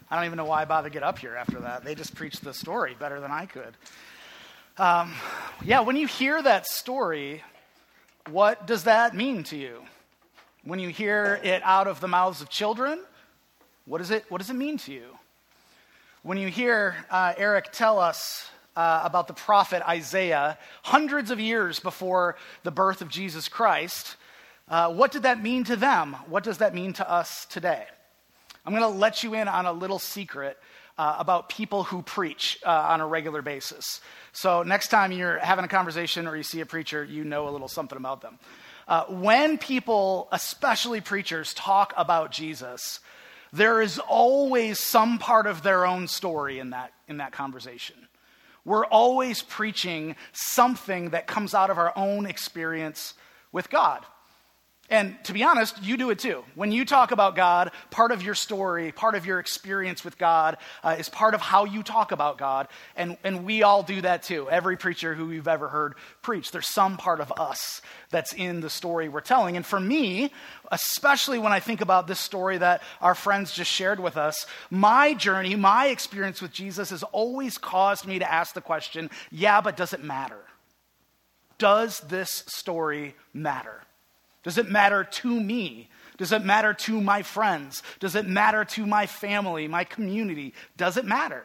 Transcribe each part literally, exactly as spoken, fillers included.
I don't even know why I bothered to get up here after that. They just preached the story better than I could. Um, yeah, when you hear that story, what does that mean to you? When you hear it out of the mouths of children, what does it, what does it mean to you? When you hear uh, Eric tell us uh, about the prophet Isaiah hundreds of years before the birth of Jesus Christ, uh, what did that mean to them? What does that mean to us today? I'm going to let you in on a little secret uh, about people who preach uh, on a regular basis. So next time you're having a conversation or you see a preacher, you know a little something about them. Uh, when people, especially preachers, talk about Jesus, there is always some part of their own story in that, in that conversation. We're always preaching something that comes out of our own experience with God. And to be honest, you do it too. When you talk about God, part of your story, part of your experience with God uh, is part of how you talk about God. And, and we all do that too. Every preacher who you've ever heard preach, there's some part of us that's in the story we're telling. And for me, especially when I think about this story that our friends just shared with us, my journey, my experience with Jesus has always caused me to ask the question, yeah, but does it matter? Does this story matter? Does it matter to me? Does it matter to my friends? Does it matter to my family, my community? Does it matter?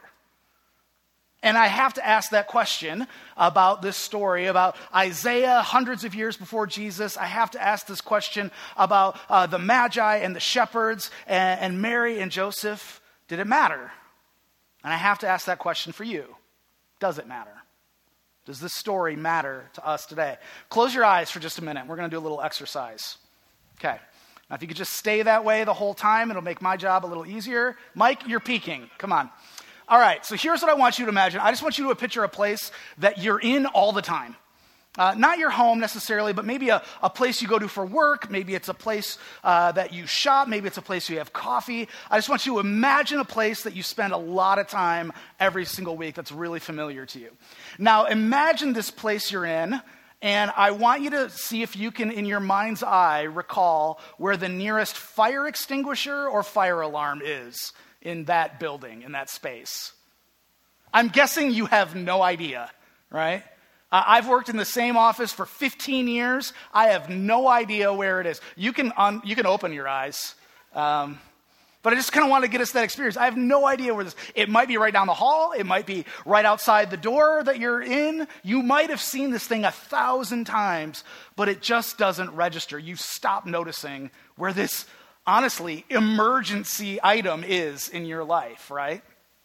And I have to ask that question about this story, about Isaiah hundreds of years before Jesus. I have to ask this question about uh, the Magi and the shepherds and, and Mary and Joseph. Did it matter? And I have to ask that question for you. Does it matter? Does this story matter to us today? Close your eyes for just a minute. We're going to do a little exercise. Okay. Now, if you could just stay that way the whole time, it'll make my job a little easier. Mike, you're peeking. Come on. All right. So here's what I want you to imagine. I just want you to picture a place that you're in all the time. Uh, not your home necessarily, but maybe a, a place you go to for work. Maybe it's a place uh, that you shop. Maybe it's a place you have coffee. I just want you to imagine a place that you spend a lot of time every single week that's really familiar to you. Now, imagine this place you're in, and I want you to see if you can, in your mind's eye, recall where the nearest fire extinguisher or fire alarm is in that building, in that space. I'm guessing you have no idea, right? Uh, I've worked in the same office for fifteen years. I have no idea where it is. You can un- you can open your eyes. Um, but I just kind of want to get us that experience. I have no idea where this, it might be right down the hall. It might be right outside the door that you're in. You might have seen this thing a thousand times, but it just doesn't register. You stop noticing where this, honestly, emergency item is in your life, right?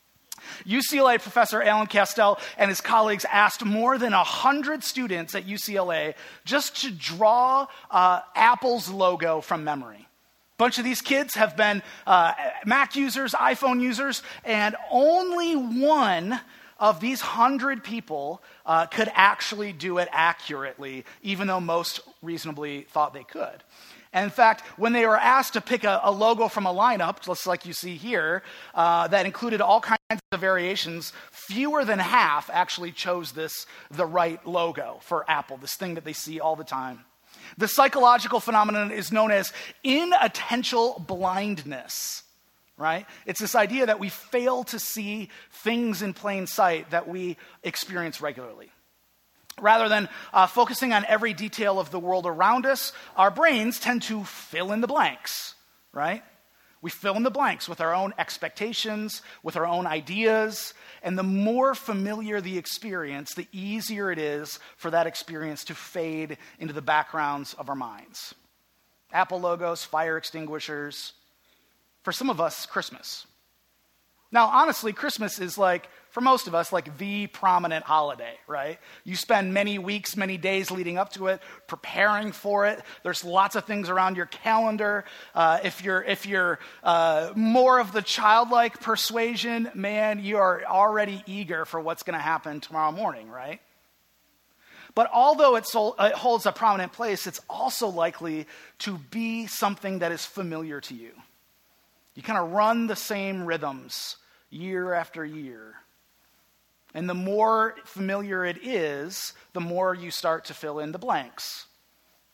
U C L A professor Alan Castell and his colleagues asked more than one hundred students at U C L A just to draw uh, Apple's logo from memory. A bunch of these kids have been uh, Mac users, iPhone users, and only one of these hundred people uh, could actually do it accurately, even though most reasonably thought they could. And in fact, when they were asked to pick a, a logo from a lineup, just like you see here, uh, that included all kinds of variations, fewer than half actually chose this, the right logo for Apple, this thing that they see all the time. The psychological phenomenon is known as inattentional blindness, right? It's this idea that we fail to see things in plain sight that we experience regularly. Rather than uh, focusing on every detail of the world around us, our brains tend to fill in the blanks, right? We fill in the blanks with our own expectations, with our own ideas, and the more familiar the experience, the easier it is for that experience to fade into the backgrounds of our minds. Apple logos, fire extinguishers. For some of us, Christmas. Now, honestly, Christmas is like, for most of us, like the prominent holiday, right? You spend many weeks, many days leading up to it, preparing for it. There's lots of things around your calendar. Uh, if you're if you're uh, more of the childlike persuasion, man, you are already eager for what's going to happen tomorrow morning, right? But although it, so, it holds a prominent place, it's also likely to be something that is familiar to you. You kind of run the same rhythms year after year. And the more familiar it is, the more you start to fill in the blanks.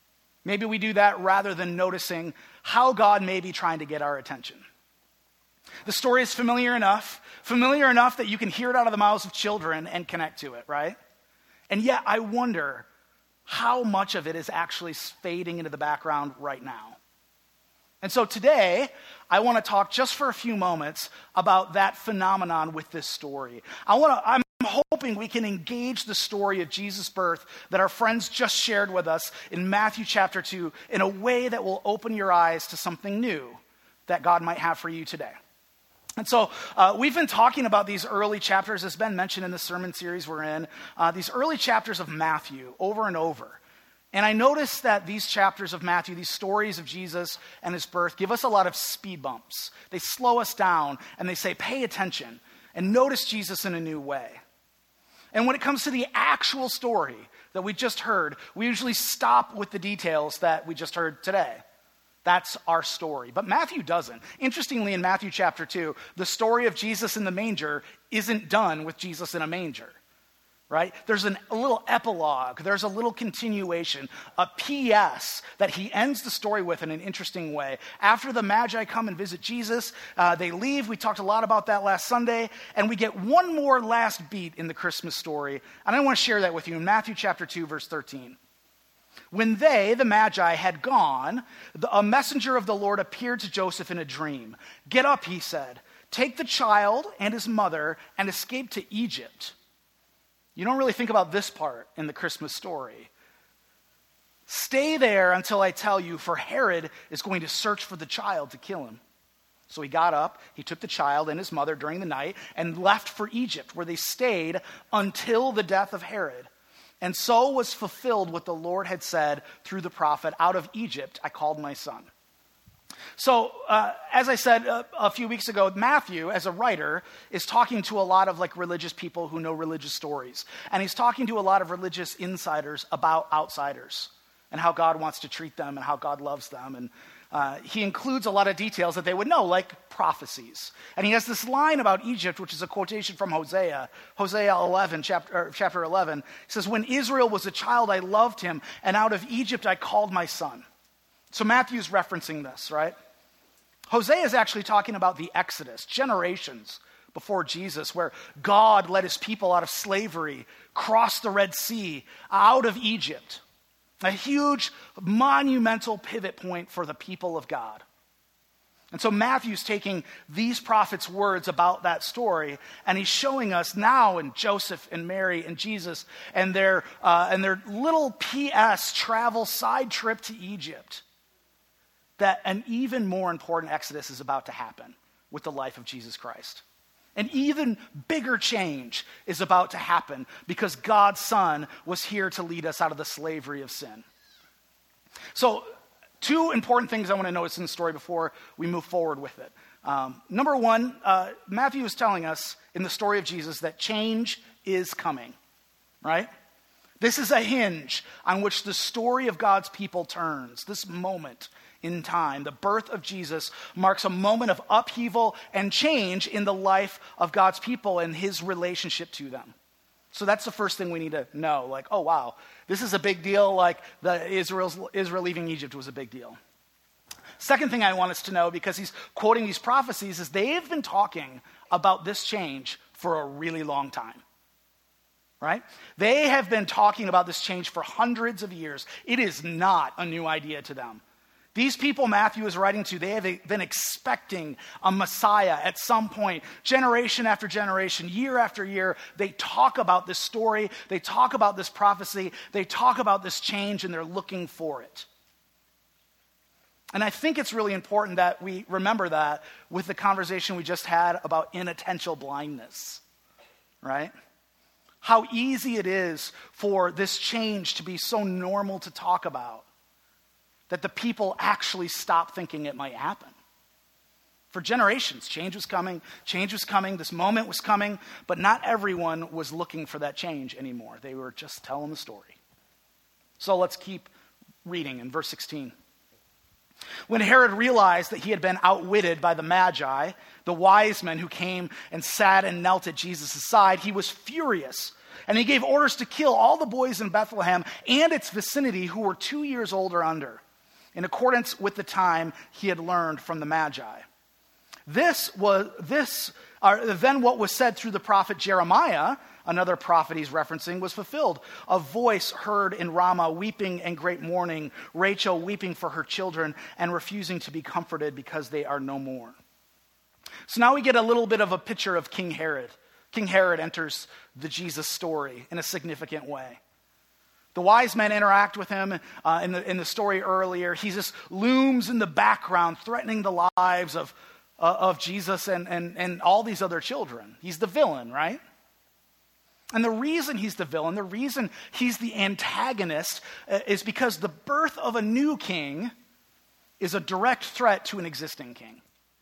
Maybe we do that rather than noticing how God may be trying to get our attention. The story is familiar enough, familiar enough that you can hear it out of the mouths of children and connect to it, right? And yet I wonder how much of it is actually fading into the background right now. And so today, I want to talk just for a few moments about that phenomenon with this story. I want to, I'm hoping we can engage the story of Jesus' birth that our friends just shared with us in Matthew chapter two in a way that will open your eyes to something new that God might have for you today. And so uh, we've been talking about these early chapters, as Ben mentioned in the sermon series we're in, uh, these early chapters of Matthew over and over. And I noticed that these chapters of Matthew, these stories of Jesus and his birth, give us a lot of speed bumps. They slow us down and they say, pay attention and notice Jesus in a new way. And when it comes to the actual story that we just heard, we usually stop with the details that we just heard today. That's our story. But Matthew doesn't. Interestingly, in Matthew chapter two, the story of Jesus in the manger isn't done with Jesus in a manger. Right? There's an, a little epilogue. There's a little continuation, a P S that he ends the story with in an interesting way. After the Magi come and visit Jesus, uh, they leave. We talked a lot about that last Sunday. And we get one more last beat in the Christmas story. And I want to share that with you in Matthew chapter two, verse thirteen. When they, the Magi, had gone, the, a messenger of the Lord appeared to Joseph in a dream. Get up, he said. Take the child and his mother and escape to Egypt. You don't really think about this part in the Christmas story. Stay there until I tell you, for Herod is going to search for the child to kill him. So he got up, he took the child and his mother during the night and left for Egypt, where they stayed until the death of Herod. And so was fulfilled what the Lord had said through the prophet, out of Egypt I called my son. So, uh, as I said uh, a few weeks ago, Matthew, as a writer, is talking to a lot of like religious people who know religious stories. And he's talking to a lot of religious insiders about outsiders and how God wants to treat them and how God loves them. And uh, he includes a lot of details that they would know, like prophecies. And he has this line about Egypt, which is a quotation from Hosea, Hosea eleven, chapter, chapter eleven. He says, when Israel was a child, I loved him, and out of Egypt I called my son. So Matthew's referencing this, right? Hosea is actually talking about the Exodus, generations before Jesus, where God led his people out of slavery, crossed the Red Sea, out of Egypt. A huge, monumental pivot point for the people of God. And so Matthew's taking these prophets' words about that story, and he's showing us now in Joseph and Mary and Jesus and their, uh, and their little P S travel side trip to Egypt, that an even more important exodus is about to happen with the life of Jesus Christ. An even bigger change is about to happen because God's Son was here to lead us out of the slavery of sin. So, two important things I want to notice in the story before we move forward with it. Um, number one, uh, Matthew is telling us in the story of Jesus that change is coming, right? This is a hinge on which the story of God's people turns, this moment in time. The birth of Jesus marks a moment of upheaval and change in the life of God's people and his relationship to them. So that's the first thing we need to know. Like, oh, wow, this is a big deal. Like the Israel's, Israel leaving Egypt was a big deal. Second thing I want us to know, because he's quoting these prophecies, is they've been talking about this change for a really long time. Right? They have been talking about this change for hundreds of years. It is not a new idea to them. These people Matthew is writing to, they have been expecting a Messiah at some point, generation after generation, year after year. They talk about this story, they talk about this prophecy, they talk about this change, and they're looking for it. And I think it's really important that we remember that with the conversation we just had about inattentional blindness, right? How easy it is for this change to be so normal to talk about that the people actually stop thinking it might happen. For generations, change was coming, change was coming, this moment was coming, but not everyone was looking for that change anymore. They were just telling the story. So let's keep reading in verse sixteen. When Herod realized that he had been outwitted by the Magi, the wise men who came and sat and knelt at Jesus' side, he was furious. And he gave orders to kill all the boys in Bethlehem and its vicinity who were two years old or under, in accordance with the time he had learned from the Magi. This was this uh, then what was said through the prophet Jeremiah, another prophet he's referencing, was fulfilled. A voice heard in Ramah, weeping and great mourning, Rachel weeping for her children and refusing to be comforted because they are no more. So now we get a little bit of a picture of King Herod. King Herod enters the Jesus story in a significant way. The wise men interact with him uh, in, the, in the story earlier. He just looms in the background, threatening the lives of, uh, of Jesus and, and, and all these other children. He's the villain, right? And the reason he's the villain, the reason he's the antagonist, uh, is because the birth of a new king is a direct threat to an existing king.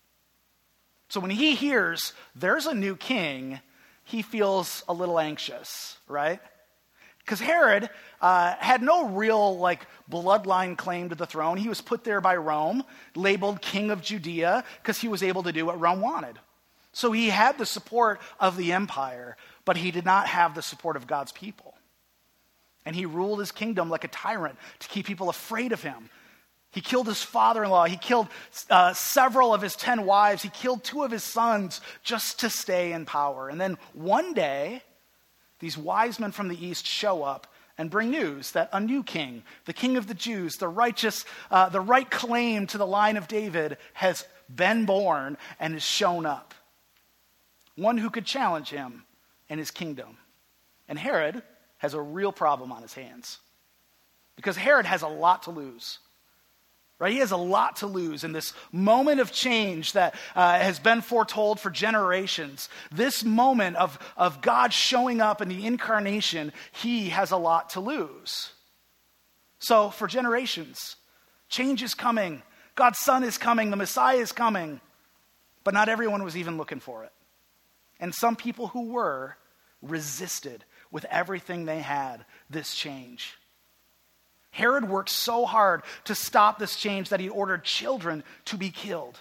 So when he hears there's a new king, he feels a little anxious, right? Because Herod uh, had no real like bloodline claim to the throne. He was put there by Rome, labeled king of Judea, because he was able to do what Rome wanted. So he had the support of the empire, but he did not have the support of God's people. And he ruled his kingdom like a tyrant to keep people afraid of him. He killed his father-in-law. He killed uh, several of his ten wives. He killed two of his sons just to stay in power. And then one day, these wise men from the east show up and bring news that a new king, the king of the Jews, the righteous, uh, the right claim to the line of David, has been born and has shown up. One who could challenge him and his kingdom. And Herod has a real problem on his hands. Because Herod has a lot to lose. Right? He has a lot to lose in this moment of change that uh, has been foretold for generations. This moment of, of God showing up in the incarnation, he has a lot to lose. So for generations, change is coming. God's Son is coming. The Messiah is coming. But not everyone was even looking for it. And some people who were resisted with everything they had this change. Herod worked so hard to stop this change that he ordered children to be killed.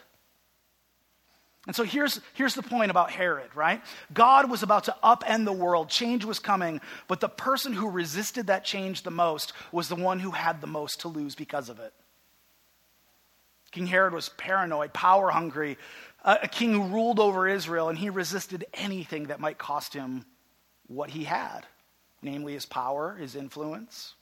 And so here's, here's the point about Herod, right? God was about to upend the world. Change was coming, but the person who resisted that change the most was the one who had the most to lose because of it. King Herod was paranoid, power-hungry, a, a king who ruled over Israel, and he resisted anything that might cost him what he had, namely his power, his influence.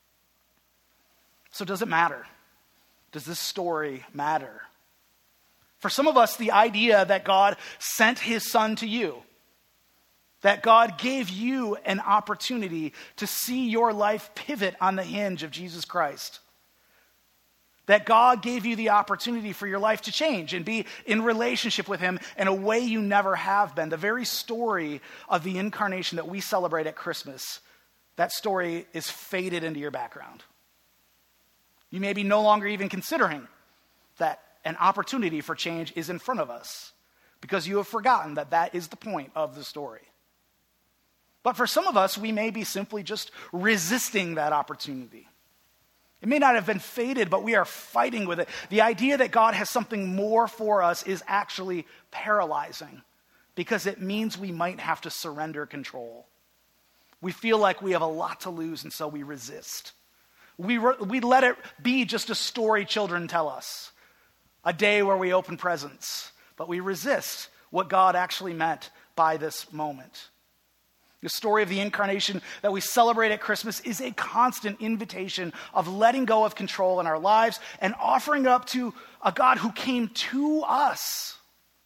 So does it matter? Does this story matter? For some of us, the idea that God sent his Son to you, that God gave you an opportunity to see your life pivot on the hinge of Jesus Christ, that God gave you the opportunity for your life to change and be in relationship with him in a way you never have been. The very story of the incarnation that we celebrate at Christmas, that story is faded into your background. You may be no longer even considering that an opportunity for change is in front of us because you have forgotten that that is the point of the story. But for some of us, we may be simply just resisting that opportunity. It may not have been faded, but we are fighting with it. The idea that God has something more for us is actually paralyzing because it means we might have to surrender control. We feel like we have a lot to lose, and so we resist. We, re- we let it be just a story children tell us, a day where we open presents, but we resist what God actually meant by this moment. The story of the incarnation that we celebrate at Christmas is a constant invitation of letting go of control in our lives and offering up to a God who came to us.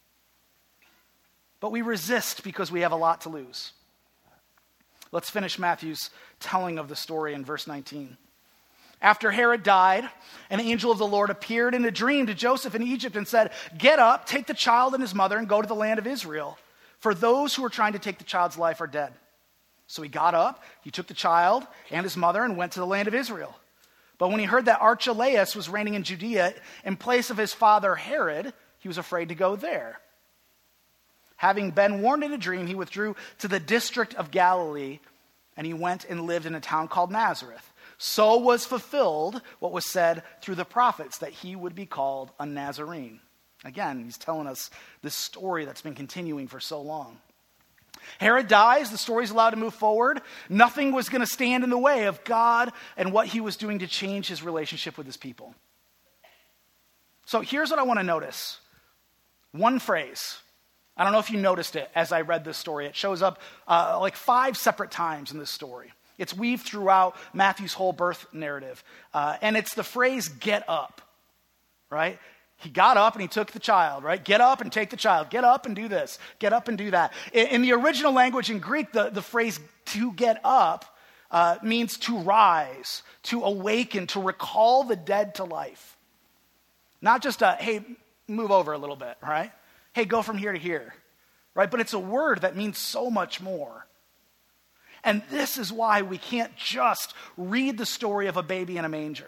But we resist because we have a lot to lose. Let's finish Matthew's telling of the story in verse nineteen. After Herod died, an angel of the Lord appeared in a dream to Joseph in Egypt and said, "Get up, take the child and his mother and go to the land of Israel, for those who are trying to take the child's life are dead." So he got up, he took the child and his mother and went to the land of Israel. But when he heard that Archelaus was reigning in Judea in place of his father Herod, he was afraid to go there. Having been warned in a dream, he withdrew to the district of Galilee, and he went and lived in a town called Nazareth. So was fulfilled what was said through the prophets, that he would be called a Nazarene. Again, he's telling us this story that's been continuing for so long. Herod dies, the story's allowed to move forward. Nothing was going to stand in the way of God and what he was doing to change his relationship with his people. So here's what I want to notice. One phrase. I don't know if you noticed it as I read this story. It shows up uh, like five separate times in this story. It's weaved throughout Matthew's whole birth narrative. Uh, and it's the phrase, get up, right? He got up and he took the child, right? Get up and take the child. Get up and do this. Get up and do that. In, in the original language in Greek, the, the phrase to get up uh, means to rise, to awaken, to recall the dead to life. Not just a, hey, move over a little bit, right? Hey, go from here to here, right? But it's a word that means so much more. And this is why we can't just read the story of a baby in a manger.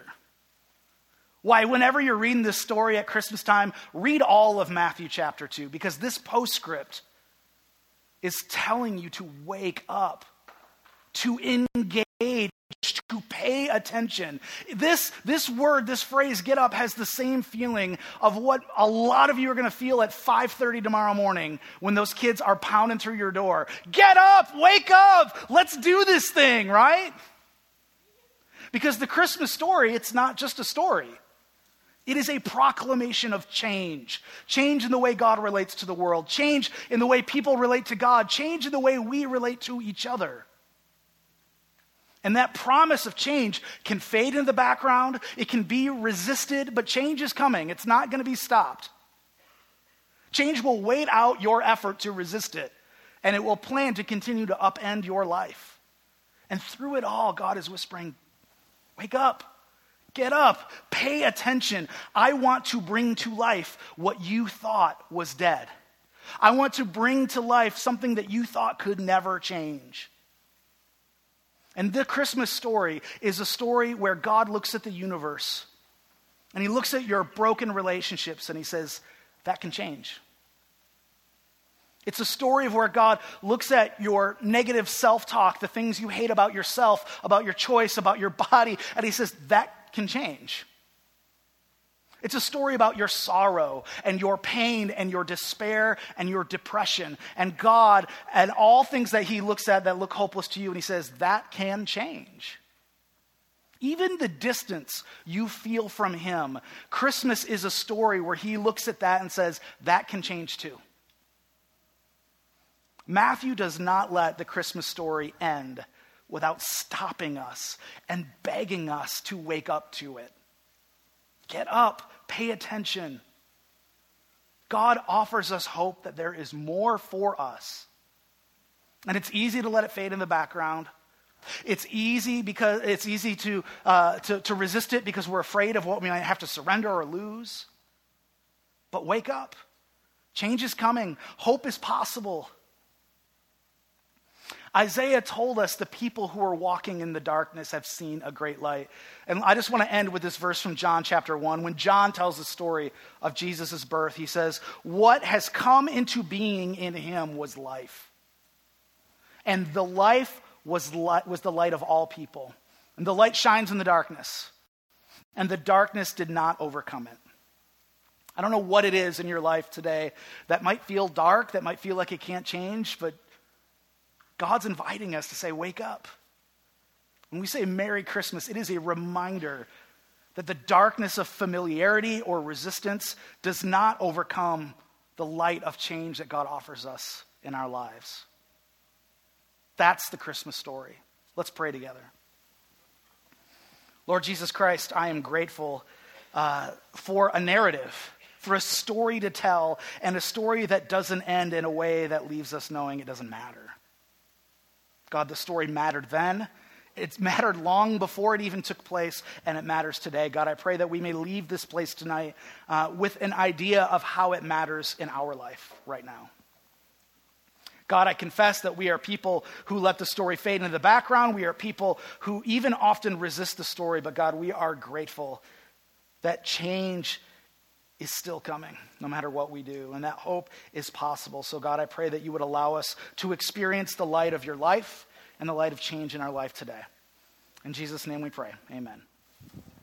Why, whenever you're reading this story at Christmas time, read all of Matthew chapter two, because this postscript is telling you to wake up, to engage, to pay attention. This, this word, this phrase, get up, has the same feeling of what a lot of you are going to feel at five thirty tomorrow morning when those kids are pounding through your door. Get up, wake up, let's do this thing, right? Because the Christmas story, it's not just a story. It is a proclamation of change. Change in the way God relates to the world. Change in the way people relate to God. Change in the way we relate to each other. And that promise of change can fade in the background. It can be resisted, but change is coming. It's not going to be stopped. Change will wait out your effort to resist it, and it will plan to continue to upend your life. And through it all, God is whispering, wake up, get up, pay attention. I want to bring to life what you thought was dead. I want to bring to life something that you thought could never change. And the Christmas story is a story where God looks at the universe and he looks at your broken relationships and he says, that can change. It's a story of where God looks at your negative self-talk, the things you hate about yourself, about your choice, about your body, and he says, that can change. It's a story about your sorrow and your pain and your despair and your depression. And God and all things that he looks at that look hopeless to you, and he says, that can change. Even the distance you feel from him, Christmas is a story where he looks at that and says, that can change too. Matthew does not let the Christmas story end without stopping us and begging us to wake up to it. Get up, pay attention. God offers us hope that there is more for us. And it's easy to let it fade in the background. It's easy because it's easy to, uh, to, to resist it because we're afraid of what we might have to surrender or lose. But wake up. Change is coming. Hope is possible. Isaiah told us the people who are walking in the darkness have seen a great light. And I just want to end with this verse from John chapter one. When John tells the story of Jesus' birth, he says, what has come into being in him was life. And the life was, light, was the light of all people. And the light shines in the darkness. And the darkness did not overcome it. I don't know what it is in your life today that might feel dark, that might feel like it can't change, but God's inviting us to say, wake up. When we say Merry Christmas, it is a reminder that the darkness of familiarity or resistance does not overcome the light of change that God offers us in our lives. That's the Christmas story. Let's pray together. Lord Jesus Christ, I am grateful uh, for a narrative, for a story to tell, and a story that doesn't end in a way that leaves us knowing it doesn't matter. God, the story mattered then. It's mattered long before it even took place, and it matters today. God, I pray that we may leave this place tonight uh, with an idea of how it matters in our life right now. God, I confess that we are people who let the story fade into the background. We are people who even often resist the story, but God, we are grateful that change is still coming, no matter what we do, and that hope is possible. So God, I pray that you would allow us to experience the light of your life and the light of change in our life today. In Jesus' name we pray, amen.